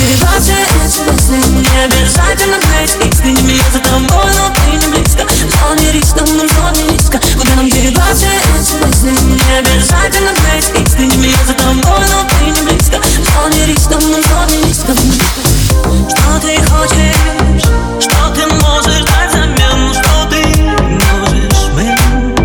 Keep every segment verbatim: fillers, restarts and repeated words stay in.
передаче эти мысли. Не обязательно быть и ты не меня за тобой, но ты не близко. В зоне риска, мы в зоне риска. Куда нам передаче эти мысли. Не обязательно быть и ты не меня за тобой, но ты не близко. В зоне риска, мы в зоне риска. Что ты хочешь? Что ты можешь дать взамен? Что ты можешь мне?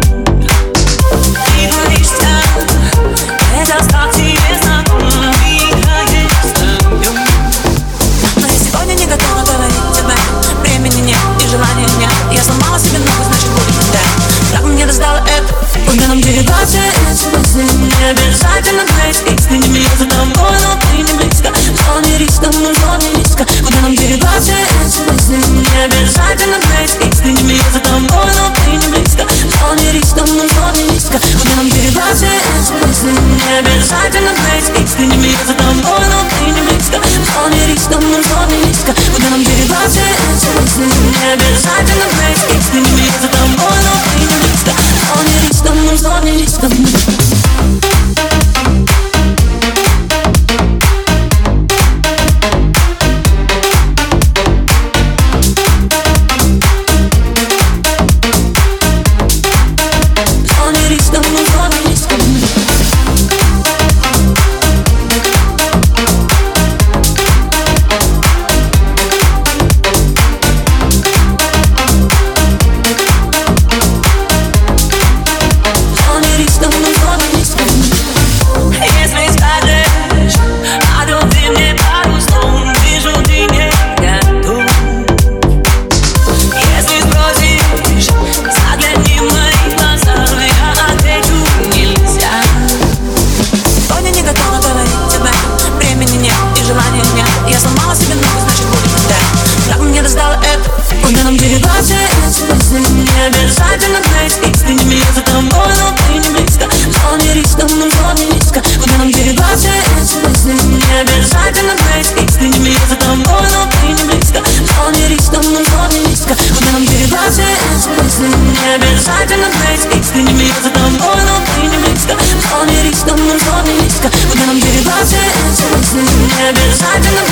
Ты боишься, это стать тебе знакомым. Играешь с огнем. Но я сегодня не готова говорить тебе. Времени нет и желания нет. Я сломала себе ногу, значит будет тогда. Как мне достало это? Куда нам деваться эти мысли? Не обязательно быть и ты не меня за тобой, но ты не близко. В зоне риска, мы в зоне риска. Куда нам деваться эти мысли? Не обязательно быть и ты не меня за тобой, но ты не близко. В зоне риска, мы в зоне риска. Куда нам деваться эти мысли? Не обязательно быть и ты не меня за тобой, но ты не близко. В зоне риска, мы в зоне риска. Куда нам деваться эти мысли? Не обязательно быть и ты не меня за тобой, но ты не близко. В зоне риска, мы в зоне риска. Я сломала себе ногу, значит будет тогда. Как мне достало это? Куда нам деваться эти мысли? Не обязательно быть и ты не меня за тобой, но ты не близко. В зоне риска, мы в зоне риска. Куда нам деваться эти мысли? Не обязательно быть и ты не меня за тобой, но ты не близко. В зоне риска, мы в зоне риска. Куда нам деваться эти мысли? Не обязательно быть и ты не меня за тобой, но ты не близко. В зоне риска, мы в зоне риска. Куда нам деваться эти мысли? Не обязательно